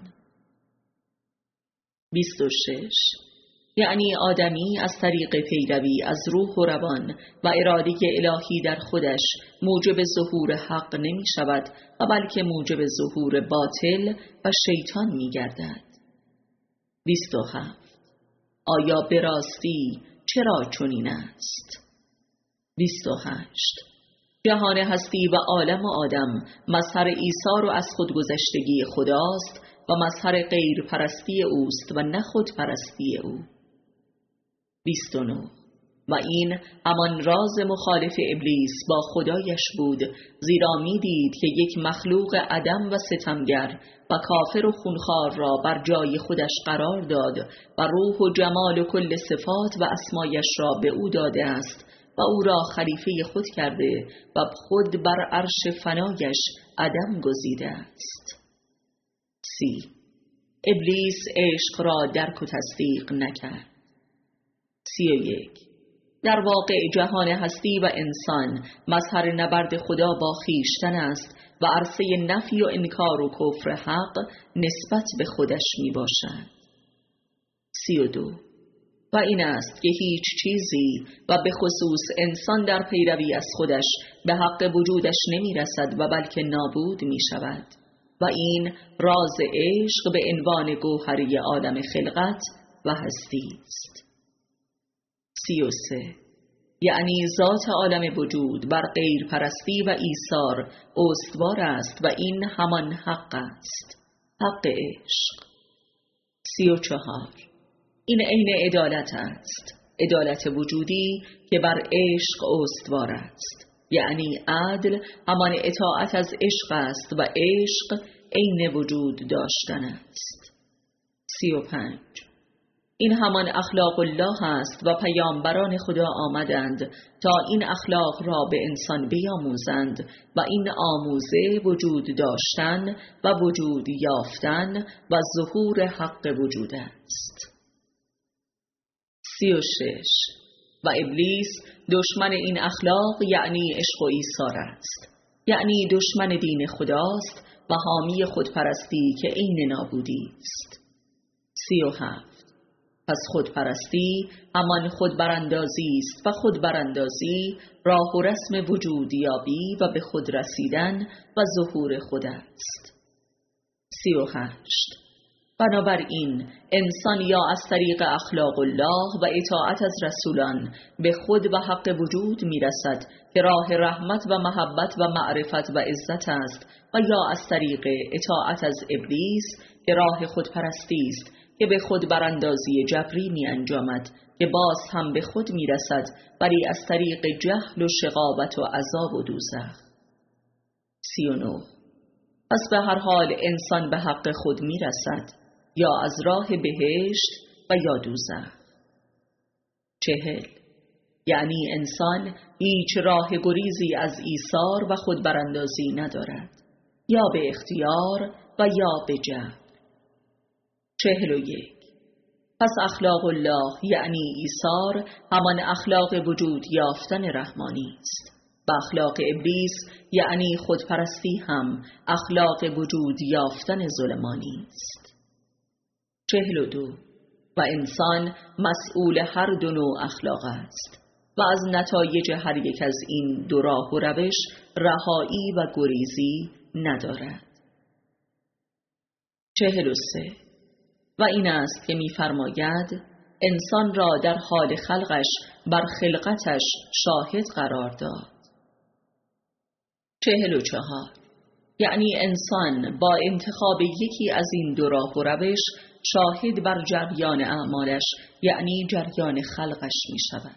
بیست و شش. یعنی آدمی از طریق پیروی از روح و روان و اراده الهی در خودش موجب ظهور حق نمی شود و بلکه موجب ظهور باطل و شیطان می گردد. بیست و هفت. آیا به راستی چرا چنین است؟ بیست و هشت. جهان هستی و عالم و آدم مظهر ایثار و از خودگذشتگی خداست و مظهر غیر پرستی اوست و نه خود پرستی او. بیست و نه. و این همان راز مخالف ابلیس با خدایش بود، زیرا می دید که یک مخلوق عدم و ستمگر و کافر و خونخوار را بر جای خودش قرار داد و روح و جمال و کل صفات و اسمایش را به او داده است و او را خلیفه خود کرده و خود بر عرش فنایش عدم گزیده است. سی. ابلیس عشق را درک و تصدیق نکرد. سی و یک. در واقع جهان هستی و انسان مظهر نبرد خدا با خویشتن است و عرصه نفی و انکار و کفر حق نسبت به خودش می باشد. سی و دو. و این است که هیچ چیزی و به خصوص انسان در پیروی از خودش به حق وجودش نمی رسد و بلکه نابود می شود و این راز عشق به عنوان گوهری عالم خلقت و هستی است. سی و سه. یعنی ذات عالم وجود بر غیر پرستی و ایثار استوار است و این همان حق است، حق عشق. سی و چهار. این عین عدالت است، عدالت وجودی که بر عشق استوار است، یعنی عدل همان اطاعت از عشق است و عشق عین وجود داشتن است. سی و پنج. این همان اخلاق الله است و پیامبران خدا آمدند تا این اخلاق را به انسان بیاموزند و این آموزه وجود داشتن و وجود یافتن و ظهور حق وجود است. سی و شش. و ابلیس دشمن این اخلاق یعنی عشق و ایثار است، یعنی دشمن دین خداست و حامی خودپرستی که عین نابودی است. سی و هفت. پس خودپرستی همان خودبراندازی است و خودبراندازی راه و رسم وجودیابی و به خود رسیدن و ظهور خود است. سی و هشت. بنابراین انسان یا از طریق اخلاق الله و اطاعت از رسولان به خود و حق وجود می رسد که راه رحمت و محبت و معرفت و عزت است، و یا از طریق اطاعت از ابلیس که راه خودپرستی است که به خود براندازی جبری می انجامد که باز هم به خود می رسد، ولی از طریق جهل و شقاوت و عذاب و دوزخ. سی و نه. پس به هر حال انسان به حق خود می رسد، یا از راه بهشت و یا دوزخ. چهل. یعنی انسان هیچ راه گریزی از ایثار و خود براندازی ندارد، یا به اختیار و یا به جهل. چهل و یک. پس اخلاق الله یعنی ایثار همان اخلاق وجود یافتن رحمانی است و اخلاق ابلیس یعنی خودپرستی هم اخلاق وجود یافتن ظلمانی است. چهل و دو. و انسان مسئول هر دو نوع اخلاق است و از نتایج هر یک از این دو راه و روش رهایی و گریزی ندارد. چهل و سه. و این است که می‌فرماید انسان را در حال خلقش بر خلقتش شاهد قرار داد. چهل و چهار. یعنی انسان با انتخاب یکی از این دو راه و روش شاهد بر جریان اعمالش یعنی جریان خلقش می شود.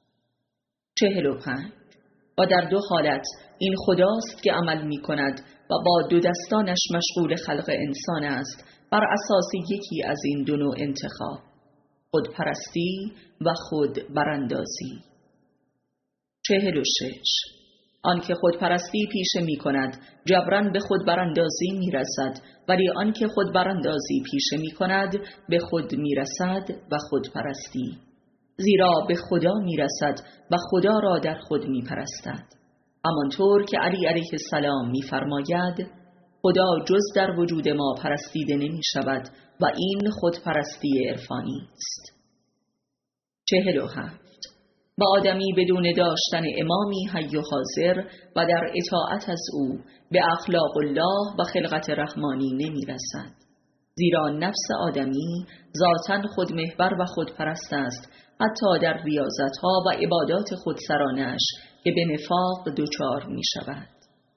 چهل و پنج. و در دو حالت این خداست که عمل می کند و با دو دستانش مشغول خلق انسان است بر اساس یکی از این دو نوع انتخاب، خودپرستی و خود براندازی. چهل و شش. آنکه خودپرستی پیشه می کند جبران به خود براندازی می رسد، ولی آنکه خود براندازی پیشه می کند به خود می رسد و خودپرستی، زیرا به خدا می رسد و خدا را در خود می پرستد. همانطور که علی علیه السلام می فرماید خدا جز در وجود ما پرستیده نمی شود و این خودپرستی عرفانی است. چهل و هفت. و آدمی بدون داشتن امامی حی و حاضر و در اطاعت از او به اخلاق الله و خلقت رحمانی نمی رسد، زیرا نفس آدمی ذاتاً خودمحور و خودپرست است، حتی در ریاضتها و عبادات خودسرانش که به نفاق دچار می شود.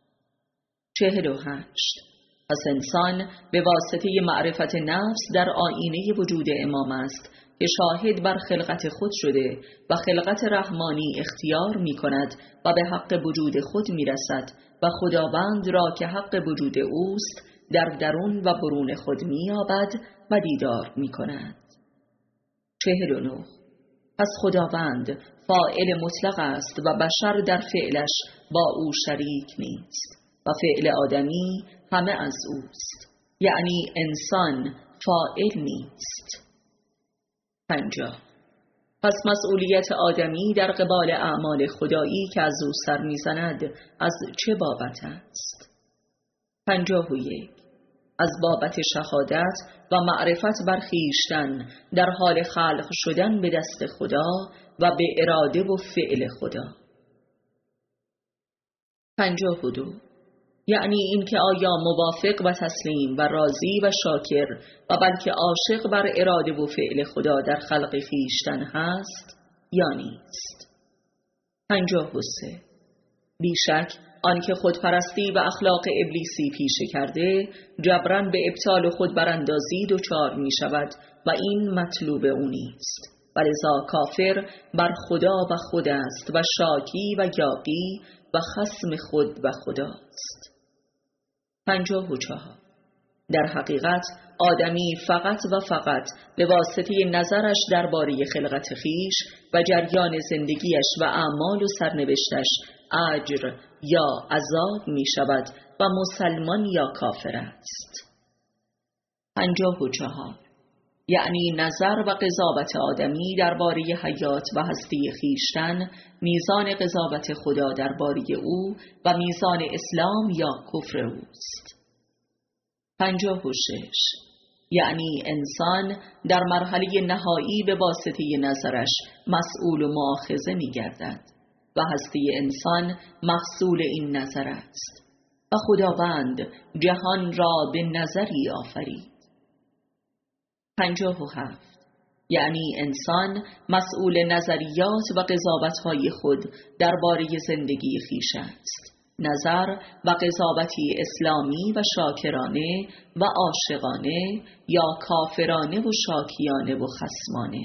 چهل و هشت. پس انسان به واسطه معرفت نفس در آینه وجود امام است که شاهد بر خلقت خود شده و خلقت رحمانی اختیار می کند و به حق وجود خود می رسد و خداوند را که حق وجود اوست در درون و برون خود می یابد و دیدار می کند. چهل و نه. پس خداوند فاعل مطلق است و بشر در فعلش با او شریک نیست و فعل آدمی همه از اوست، یعنی انسان فاعل نیست. پنجاه. پس مسئولیت آدمی در قبال اعمال خدایی که از او سر میزند از چه بابت است؟ پنجاه و یک. از بابت شهادت و معرفت بر خویشتن در حال خلق شدن به دست خدا و به اراده و فعل خدا. پنجاه و دو. یعنی اینکه آیا موافق و تسلیم و راضی و شاکر و بلکه عاشق بر اراده و فعل خدا در خلق خویشتن هست یا نیست. پنجاه و سه. بیشک آنکه خودپرستی و اخلاق ابلیسی پیشه کرده جبران به ابطال خود براندازی دچار می شود و این مطلوب او نیست، ولذا کافر بر خدا و خود است و شاکی و یاغی و خصم خود و خداست. پنجاه و چهار. در حقیقت آدمی فقط و فقط به واسطه نظرش درباره خلقت خویش و جریان زندگیش و اعمال و سرنوشتش اجر یا عذاب می شود و مسلمان یا کافر است. پنجاه و چهار. یعنی نظر و قضاوت آدمی درباره حیات و هستی خویشتن میزان قضاوت خدا درباره او و میزان اسلام یا کفر اوست. پنجاه و شش. یعنی انسان در مرحله نهایی به واسطه نظرش مسئول و مؤاخذه می گردد و هستی انسان محصول این نظر است و خداوند جهان را به نظری آفرید. پنجاه و هفت. یعنی انسان مسئول نظریات و قضاوت‌های خود درباره زندگی خویش است، نظر و قضاوتی اسلامی و شاکرانه و عاشقانه یا کافرانه و شاکیانه و خصمانه.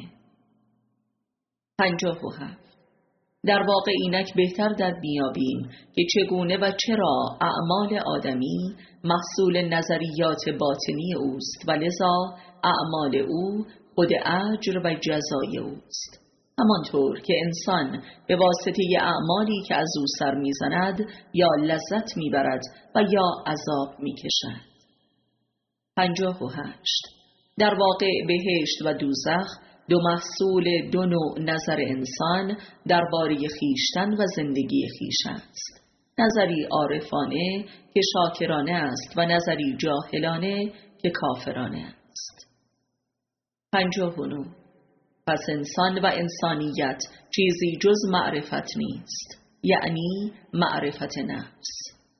پنجاه و هفت. در واقع اینک بهتر در میابیم که چگونه و چرا اعمال آدمی محصول نظریات باطنی اوست و لذا اعمال او خود اجر و جزای اوست، همانطور که انسان به واسطه اعمالی که از او سر میزند یا لذت میبرد و یا عذاب میکشد. پنجاه و هشت. در واقع بهشت و دوزخ دو محصول دو نوع نظر انسان درباره خویشتن و زندگی خویش است، نظری عارفانه که شاکرانه است و نظری جاهلانه که کافرانه است. پنجاه و نه. پس انسان و انسانیت چیزی جز معرفت نیست، یعنی معرفت نفس.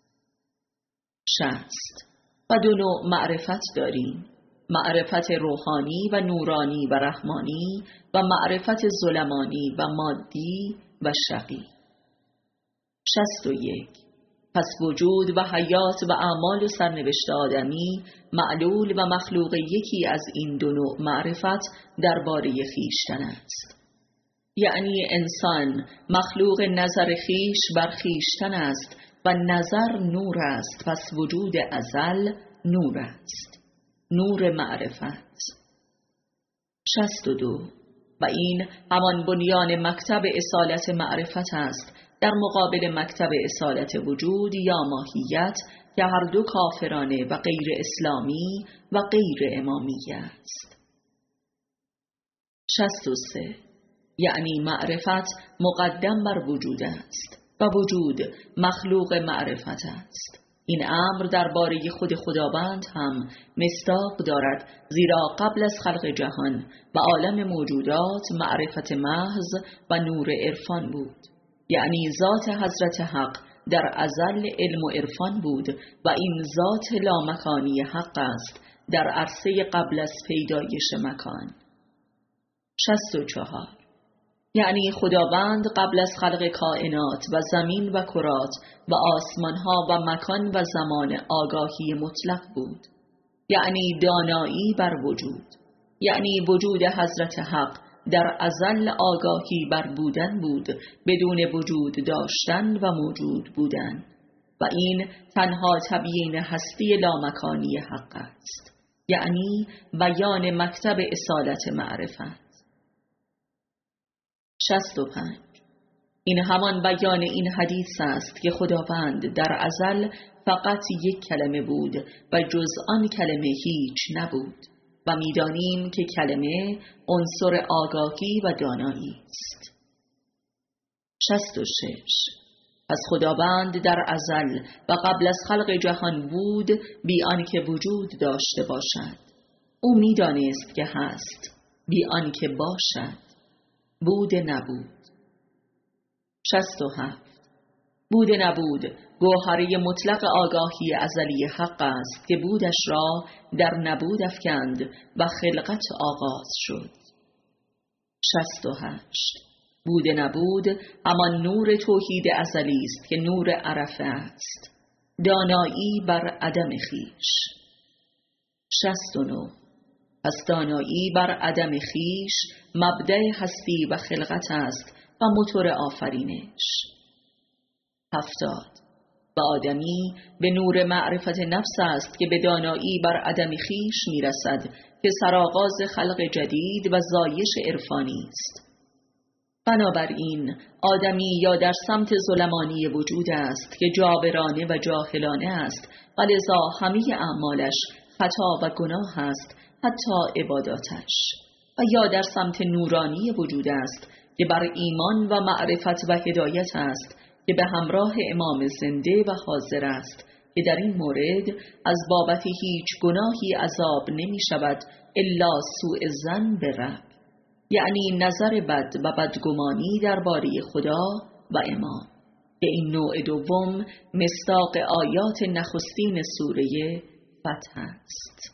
شصت. و دو نوع معرفت داریم، معرفت روحانی و نورانی و رحمانی و معرفت ظلمانی و مادی و شقی. شصت و یک. پس وجود و حیات و اعمال و سرنوشت آدمی معلول و مخلوق یکی از این دو نوع معرفت درباره خویشتن است، یعنی انسان مخلوق نظر خویش بر خویشتن است و نظر نور است، پس وجود ازل نور است، نور معرفت. شصت و دو. و این همان بنیان مکتب اصالت معرفت است در مقابل مکتب اصالت وجود یا ماهیت که هر دو کافرانه و غیر اسلامی و غیر امامی است. شصت و سه. یعنی معرفت مقدم بر وجود است و وجود مخلوق معرفت است. این امر درباره خود خداوند هم مصداق دارد، زیرا قبل از خلق جهان و عالم موجودات معرفت محض و نور عرفان بود، یعنی ذات حضرت حق در ازل علم و عرفان بود و این ذات لامکانی حق است در عرصه قبل از پیدایش مکان. شصت و چهار. یعنی خداوند قبل از خلق کائنات و زمین و کرات و آسمانها و مکان و زمان آگاهی مطلق بود، یعنی دانایی بر وجود، یعنی وجود حضرت حق در ازل آگاهی بر بودن بود بدون وجود داشتن و موجود بودن و این تنها تبیین هستی لامکانی حق است، یعنی بیان مکتب اصالت معرفت. شصت و پنج. این همان بیان این حدیث است که خداوند در ازل فقط یک کلمه بود و جز آن کلمه هیچ نبود و می‌دانیم که کلمه عنصر آگاهی و دانایی است. شصت و شش. پس خداوند در ازل و قبل از خلق جهان بود بی آنکه وجود داشته باشد. او می دانست که هست بی آنکه باشد. بود نبود. شصت و هفت. بود نبود گوهره مطلق آگاهی ازلی حق است که بودش را در نبود افکند و خلقت آغاز شد. شصت و هشت. بود نبود همان نور توحید ازلی است که نور عرفه است، دانایی بر عدم خویش. شصت و نه. پس دانایی بر عدم خویش مبدأ هستی و خلقت است و موتور آفرینش. هفتاد. و آدمی به نور معرفت نفس است که به دانایی بر عدم خویش میرسد که سرآغاز خلق جدید و زایش عرفانی است. بنابراین آدمی یا در سمت ظلمانی وجود است که جابرانه و جاهلانه است و لذا همه اعمالش خطا و گناه است، حتی عباداتش، و یا در سمت نورانی وجود است که بر ایمان و معرفت و هدایت است که به همراه امام زنده و حاضر است که در این مورد از بابت هیچ گناهی عذاب نمی شود الا سوء ظن به رب، یعنی نظر بد و بدگمانی درباره خدا و امام، که این نوع دوم مصداق آیات نخستین سوره فتح است.